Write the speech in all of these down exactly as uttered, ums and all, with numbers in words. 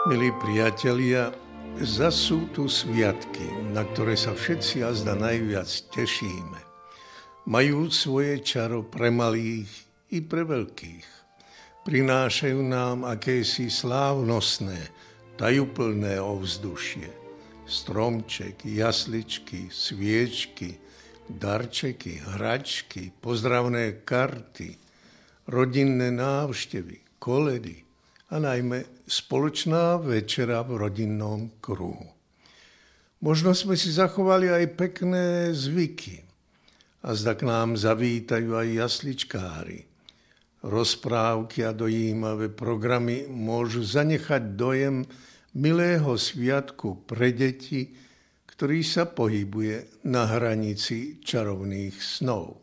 Milí priatelia, zas sú tu sviatky, na ktoré sa všetci azda najviac tešíme. Majú svoje čaro pre malých i pre veľkých. Prinášajú nám akési slávnostné, tajúplné ovzdušie. Stromček, jasličky, sviečky, darčeky, hračky, pozdravné karty, rodinné návštevy, koledy a najmä spoločná večera v rodinnom kruhu. Možno sme si zachovali aj pekné zvyky a zda k nám zavítajú aj jasličkári. Rozprávky a dojímavé programy môžu zanechať dojem milého sviatku pre deti, ktorý sa pohybuje na hranici čarovných snov.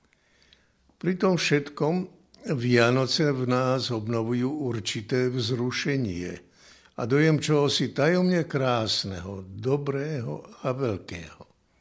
Pri tom všetkom Vianoce v nás obnovujú určité vzrušenie a dojem čohosi tajomne krásneho, dobrého a veľkého.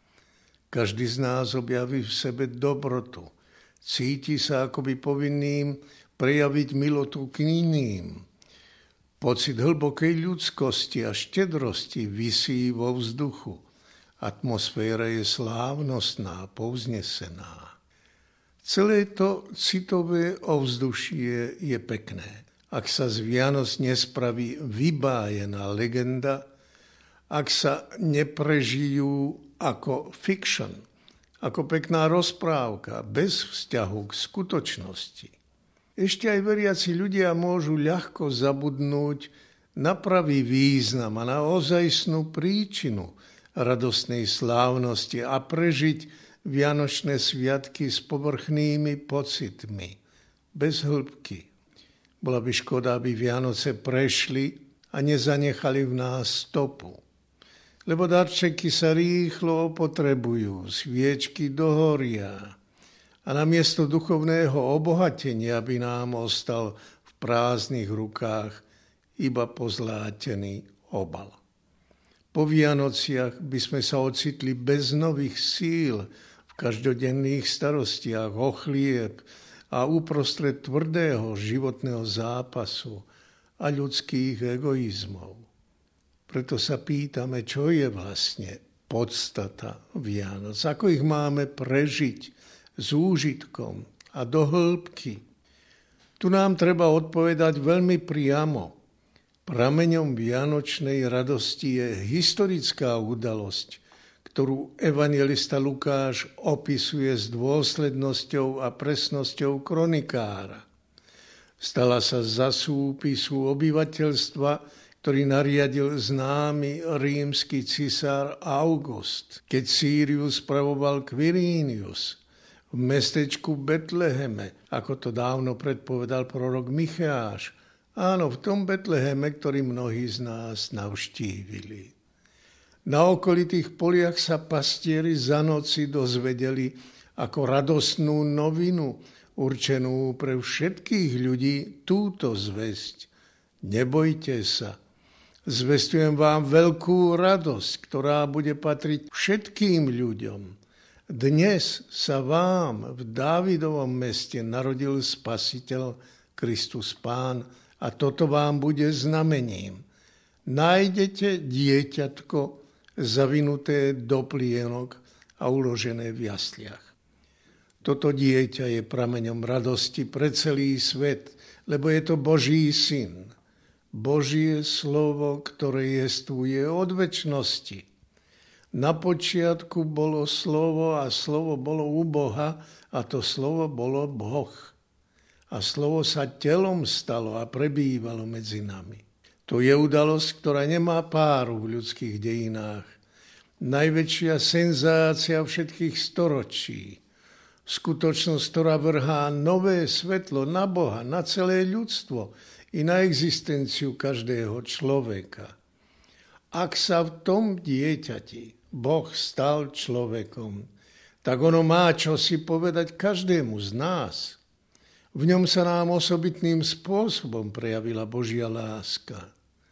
Každý z nás objaví v sebe dobrotu, cíti sa akoby povinným prejaviť milotu k iným. Pocit hlbokej ľudskosti a štedrosti visí vo vzduchu. Atmosféra je slávnostná, povznesená. Celé to citové ovzdušie je pekné. Ak sa z Vianoc nespraví vybájená legenda, ak sa neprežijú ako fiction, ako pekná rozprávka, bez vzťahu k skutočnosti. Ešte aj veriaci ľudia môžu ľahko zabudnúť na pravý význam a na ozajstnú príčinu radostnej slávnosti a prežiť vianočné sviatky s povrchnými pocitmi, bez hĺbky. Bola by škoda, aby Vianoce prešli a nezanechali v nás stopu. Lebo darčeky sa rýchlo opotrebujú, sviečky dohoria a namiesto duchovného obohatenia by nám ostal v prázdnych rukách iba pozlátený obal. Po Vianociach by sme sa ocitli bez nových síl v každodenných starostiach o chlieb a uprostred tvrdého životného zápasu a ľudských egoizmov. Preto sa pýtame, čo je vlastne podstata Vianoc, ako ich máme prežiť s úžitkom a do hĺbky. Tu nám treba odpovedať veľmi priamo. Prameňom vianočnej radosti je historická udalosť, ktorú evanjelista Lukáš opisuje s dôslednosťou a presnosťou kronikára. Stala sa za súpisu obyvateľstva, ktorý nariadil známy rímsky cisár August, keď Sýriu spravoval Quirinius v mestečku Betleheme, ako to dávno predpovedal prorok Micheáš. Áno, v tom Betleheme, ktorý mnohí z nás navštívili. Na okolitých poliach sa pastieri za noci dozvedeli ako radostnú novinu, určenú pre všetkých ľudí, túto zvesť. Nebojte sa, zvestujem vám veľkú radosť, ktorá bude patriť všetkým ľuďom. Dnes sa vám v Dávidovom meste narodil Spasiteľ Kristus Pán a toto vám bude znamením. Nájdete dieťatko zavinuté do plienok a uložené v jasliach. Toto dieťa je prameňom radosti pre celý svet, lebo je to Boží syn. Božie slovo, ktoré jestvuje od večnosti. Na počiatku bolo slovo a slovo bolo u Boha a to slovo bolo Boh. A slovo sa telom stalo a prebývalo medzi nami. To je udalosť, ktorá nemá páru v ľudských dejinách. Najväčšia senzácia všetkých storočí. Skutočnosť, ktorá vrhá nové svetlo na Boha, na celé ľudstvo i na existenciu každého človeka. Ak sa v tom dieťati Boh stal človekom, tak ono má čo si povedať každému z nás. V ňom sa nám osobitným spôsobom prejavila Božia láska.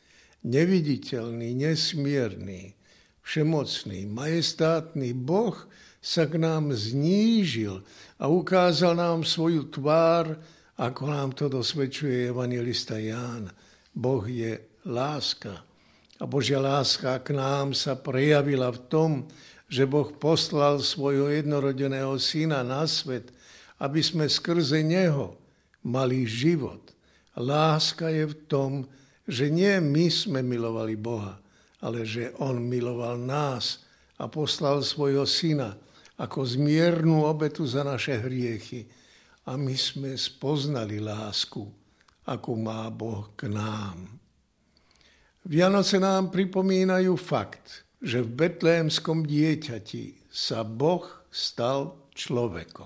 Neviditeľný, nesmierny, všemocný, majestátny Boh sa k nám znížil a ukázal nám svoju tvár, ako nám to dosvedčuje evanjelista Ján. Boh je láska. A Božia láska k nám sa prejavila v tom, že Boh poslal svojho jednorodeného syna na svet, aby sme skrze neho mali život. Láska je v tom, že nie my sme milovali Boha, ale že on miloval nás a poslal svojho syna ako zmiernu obetu za naše hriechy. A my sme spoznali lásku, akú má Boh k nám. Vianoce nám pripomínajú fakt, že v betlehemskom dieťati sa Boh stal človekom.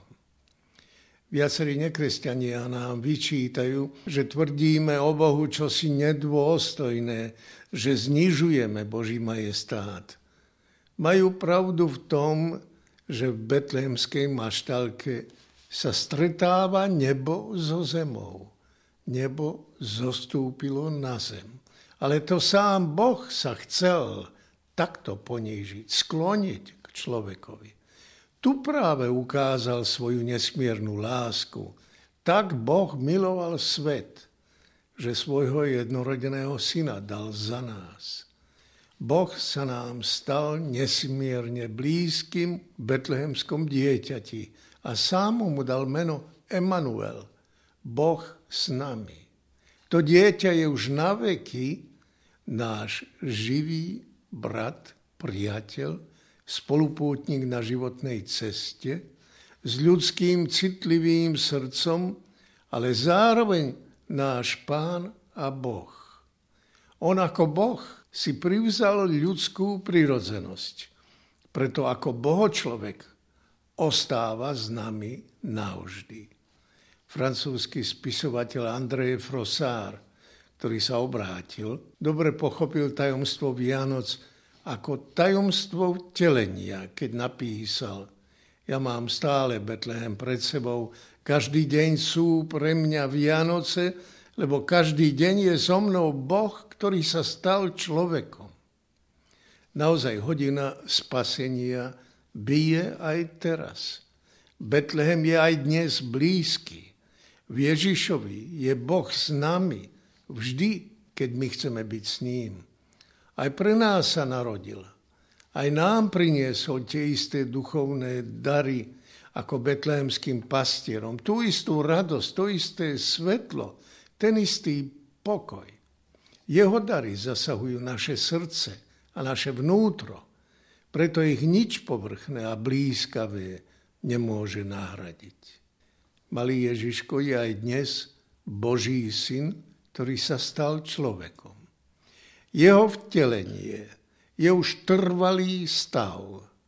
Viacerí nekresťania nám vyčítajú, že tvrdíme o Bohu čosi nedôstojné, že znižujeme Boží majestát. Majú pravdu v tom, že v betlehemskej maštalke sa stretáva nebo so zemou. Nebo zostúpilo na zem. Ale to sám Boh sa chcel takto ponížiť, skloniť k človekovi. Tu práve ukázal svoju nesmiernu lásku. Tak Boh miloval svet, že svojho jednorodeného syna dal za nás. Boh sa nám stal nesmierne blízkym v betlehemskom dieťati a sám mu dal meno Emanuel, Boh s nami. To dieťa je už na veky náš živý brat, priateľ, spolupútnik na životnej ceste, s ľudským citlivým srdcom, ale zároveň náš Pán a Boh. On ako Boh si privzal ľudskú prirodzenosť, preto ako bohočlovek ostáva s nami navždy. Francúzsky spisovateľ André Frossard, ktorý sa obrátil, dobre pochopil tajomstvo Vianoc ako tajomstvo vtelenia, keď napísal: Ja mám stále Betlehem pred sebou, každý deň sú pre mňa Vianoce, lebo každý deň je so mnou Boh, ktorý sa stal človekom. Naozaj hodina spasenia bije aj teraz. Betlehem je aj dnes blízky. V Ježišovi je Boh s nami vždy, keď my chceme byť s ním. Aj pre nás sa narodil. Aj nám priniesol tie isté duchovné dary ako betlehemským pastierom. Tú istú radosť, to isté svetlo, ten istý pokoj. Jeho dary zasahujú naše srdce a naše vnútro. Preto ich nič povrchné a blízkavé nemôže nahradiť. Malý Ježiško je aj dnes Boží syn, ktorý sa stal človekom. Jeho vtelenie je už trvalý stav.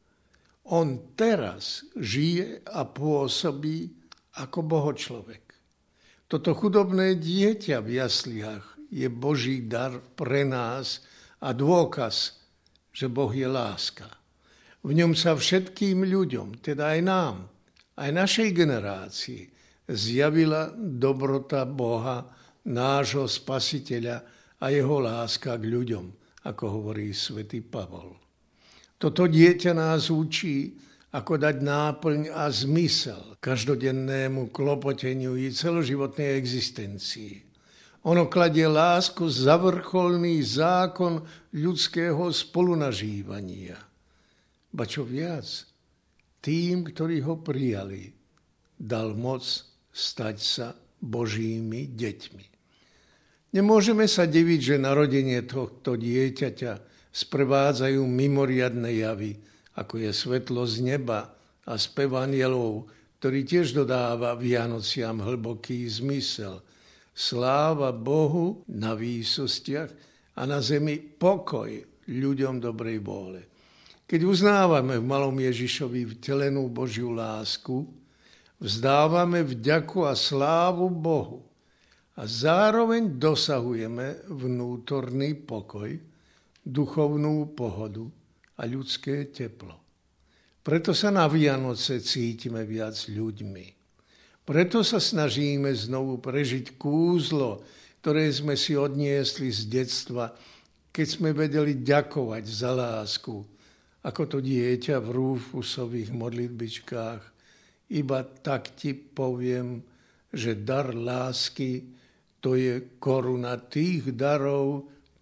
On teraz žije a pôsobí ako bohočlovek. Toto chudobné dieťa v jasliach je Boží dar pre nás a dôkaz, že Boh je láska. V ňom sa všetkým ľuďom, teda aj nám, aj našej generácii, zjavila dobrota Boha, nášho Spasiteľa a jeho láska k ľuďom, ako hovorí svätý Pavol. Toto dieťa nás učí, ako dať náplň a zmysel každodennému klopoteniu i celoživotnej existencii. Ono kladie lásku za vrcholný zákon ľudského spolunažívania. Ba čo viac, tým, ktorí ho prijali, dal moc stať sa Božími deťmi. Nemôžeme sa diviť, že narodenie tohto dieťaťa sprevádzajú mimoriadne javy, ako je svetlo z neba a spev anjelov, ktorý tiež dodáva Vianociam hlboký zmysel. Sláva Bohu na výsostiach a na zemi pokoj ľuďom dobrej vôle. Keď uznávame v malom Ježišovi vtelenú Božiu lásku, vzdávame vďaku a slávu Bohu a zároveň dosahujeme vnútorný pokoj, duchovnú pohodu a ľudské teplo. Preto sa na Vianoce cítime viac ľuďmi. Preto sa snažíme znovu prežiť kúzlo, ktoré sme si odniesli z detstva, keď sme vedeli ďakovať za lásku, ako to dieťa v Rúfusových modlitbičkách. Iba tak ti poviem, že dar lásky to je koruna tých darov,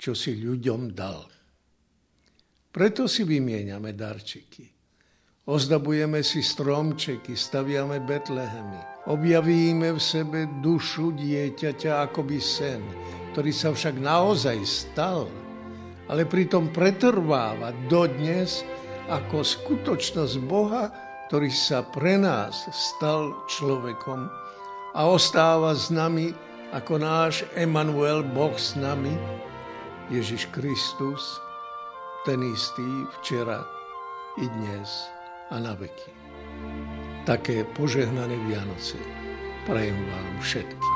čo si ľuďom dal. Preto si vymieňame darčeky. Ozdobujeme si stromčeky, staviame betlehemy. Objavíme v sebe dušu dieťaťa akoby sen, ktorý sa však naozaj stal, ale pritom pretrváva dodnes ako skutočnosť Boha, ktorý sa pre nás stal človekom a ostáva s nami ako náš Emanuel, Boh s nami, Ježiš Kristus, ten istý včera i dnes a na veky. Také požehnané Vianoce prajem vám všetkým.